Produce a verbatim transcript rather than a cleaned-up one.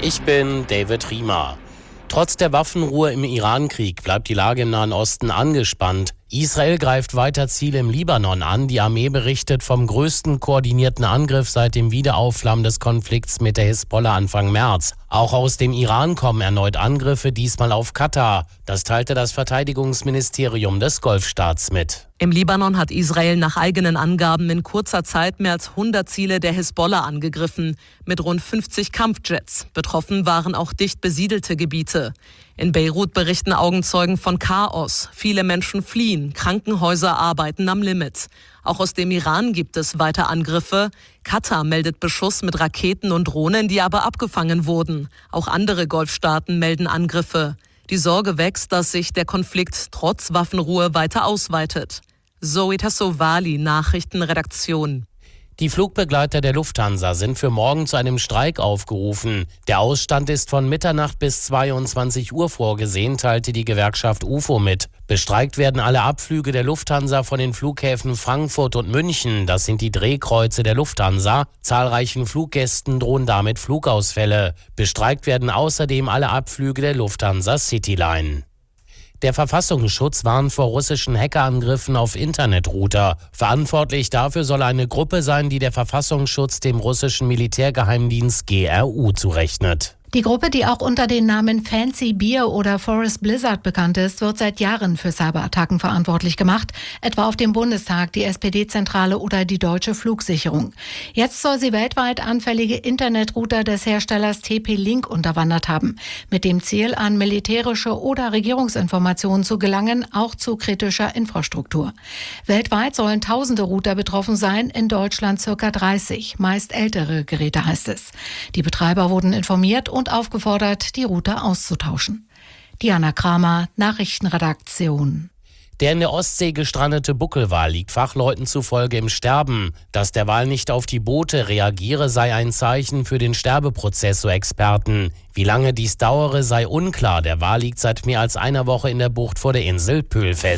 Ich bin David Riemer. Trotz der Waffenruhe im Iran-Krieg bleibt die Lage im Nahen Osten angespannt. Israel greift weiter Ziele im Libanon an. Die Armee berichtet vom größten koordinierten Angriff seit dem Wiederaufflammen des Konflikts mit der Hisbollah Anfang März. Auch aus dem Iran kommen erneut Angriffe, diesmal auf Katar. Das teilte das Verteidigungsministerium des Golfstaats mit. Im Libanon hat Israel nach eigenen Angaben in kurzer Zeit mehr als hundert Ziele der Hisbollah angegriffen, mit rund fünfzig Kampfjets. Betroffen waren auch dicht besiedelte Gebiete. In Beirut berichten Augenzeugen von Chaos. Viele Menschen fliehen, Krankenhäuser arbeiten am Limit. Auch aus dem Iran gibt es weiter Angriffe. Katar meldet Beschuss mit Raketen und Drohnen, die aber abgefangen wurden. Auch andere Golfstaaten melden Angriffe. Die Sorge wächst, dass sich der Konflikt trotz Waffenruhe weiter ausweitet. Zoe Tassovali, Nachrichtenredaktion. Die Flugbegleiter der Lufthansa sind für morgen zu einem Streik aufgerufen. Der Ausstand ist von Mitternacht bis zweiundzwanzig Uhr vorgesehen, teilte die Gewerkschaft U F O mit. Bestreikt werden alle Abflüge der Lufthansa von den Flughäfen Frankfurt und München. Das sind die Drehkreuze der Lufthansa. Zahlreichen Fluggästen drohen damit Flugausfälle. Bestreikt werden außerdem alle Abflüge der Lufthansa Cityline. Der Verfassungsschutz warnt vor russischen Hackerangriffen auf Internetrouter. Verantwortlich dafür soll eine Gruppe sein, die der Verfassungsschutz dem russischen Militärgeheimdienst G R U zurechnet. Die Gruppe, die auch unter den Namen Fancy Bear oder Forest Blizzard bekannt ist, wird seit Jahren für Cyberattacken verantwortlich gemacht, etwa auf dem Bundestag, die S P D-Zentrale oder die Deutsche Flugsicherung. Jetzt soll sie weltweit anfällige Internetrouter des Herstellers T P-Link unterwandert haben, mit dem Ziel, an militärische oder Regierungsinformationen zu gelangen, auch zu kritischer Infrastruktur. Weltweit sollen tausende Router betroffen sein, in Deutschland circa dreißig, meist ältere Geräte heißt es. Die Betreiber wurden informiert und und aufgefordert, die Router auszutauschen. Diana Kramer, Nachrichtenredaktion. Der in der Ostsee gestrandete Buckelwal liegt Fachleuten zufolge im Sterben. Dass der Wal nicht auf die Boote reagiere, sei ein Zeichen für den Sterbeprozess, so Experten. Wie lange dies dauere, sei unklar. Der Wal liegt seit mehr als einer Woche in der Bucht vor der Insel Pöhl fest.